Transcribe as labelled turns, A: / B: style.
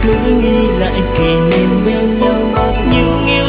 A: cứ nghĩ lại kỷ niệm bên nhau, nhưng yêu